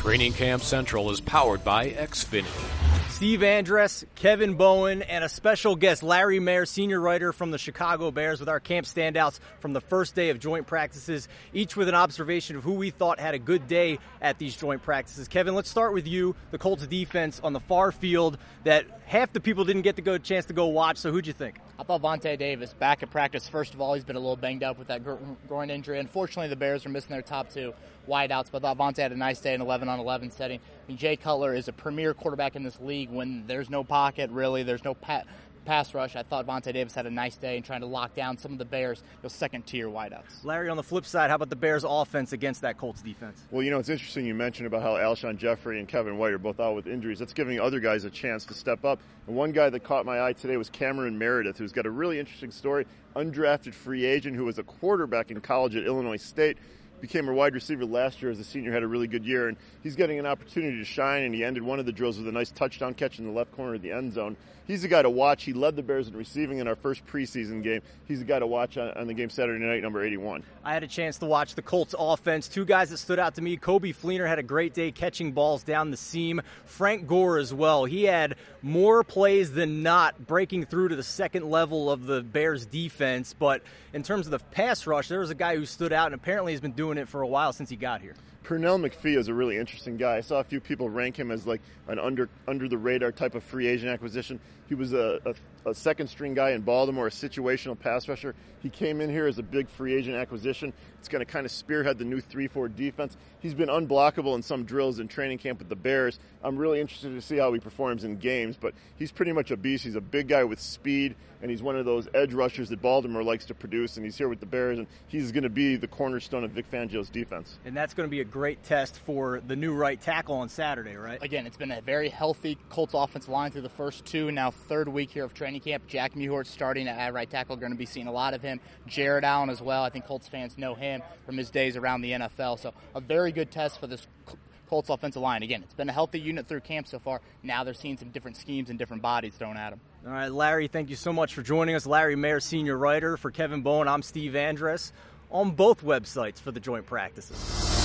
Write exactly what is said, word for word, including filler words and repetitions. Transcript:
Training Camp Central is powered by Xfinity. Steve Andress, Kevin Bowen, and a special guest, Larry Mayer, senior writer from the Chicago Bears, with our camp standouts from the first day of joint practices, each with an observation of who we thought had a good day at these joint practices. Kevin, let's start with you, the Colts defense on the far field that half the people didn't get the go, chance to go watch, so who'd you think? I thought Vontae Davis, back at practice, first of all, he's been a little banged up with that groin injury. Unfortunately, the Bears are missing their top two wideouts, but I thought Vontae had a nice day in eleven on eleven setting. I mean, Jay Cutler is a premier quarterback in this league when there's no pocket, really, there's no pat, pass rush. I thought Vontae Davis had a nice day in trying to lock down some of the Bears, those second-tier wideouts. Larry, on the flip side, how about the Bears' offense against that Colts defense? Well, you know, it's interesting you mentioned about how Alshon Jeffrey and Kevin White are both out with injuries. That's giving other guys a chance to step up. And one guy that caught my eye today was Cameron Meredith, who's got a really interesting story. Undrafted free agent who was a quarterback in college at Illinois State. Became a wide receiver last year as a senior, had a really good year, and he's getting an opportunity to shine, and he ended one of the drills with a nice touchdown catch in the left corner of the end zone. He's the guy to watch. He led the Bears in receiving in our first preseason game. He's the guy to watch on, on the game Saturday night, number eighty-one. I had a chance to watch the Colts offense. Two guys that stood out to me. Kobe Fleener had a great day catching balls down the seam. Frank Gore as well. He had more plays than not breaking through to the second level of the Bears defense, but in terms of the pass rush, there was a guy who stood out and apparently has been doing it for a while since he got here. Pernell McPhee is a really interesting guy. I saw a few people rank him as like an under under the radar type of free agent acquisition. He was a, a, a second string guy in Baltimore, a situational pass rusher. He came in here as a big free agent acquisition. It's going to kind of spearhead the new three four defense. He's been unblockable in some drills in training camp with the Bears. I'm really interested to see how he performs in games, but he's pretty much a beast. He's a big guy with speed, and he's one of those edge rushers that Baltimore likes to produce, and he's here with the Bears, and he's going to be the cornerstone of Vic Fangio's defense. And that's going to be a great test for the new right tackle on Saturday, right? Again, it's been a very healthy Colts offensive line through the first two, now third week here of training camp. Jack Mewhort starting at right tackle, going to be seeing a lot of him. Jared Allen as well. I think Colts fans know him from his days around the N F L. So a very good test for this Colts offensive line. Again, it's been a healthy unit through camp so far. Now they're seeing some different schemes and different bodies thrown at them. All right, Larry, thank you so much for joining us. Larry Mayer, senior writer. For Kevin Bowen, I'm Steve Andress on both websites for the joint practices.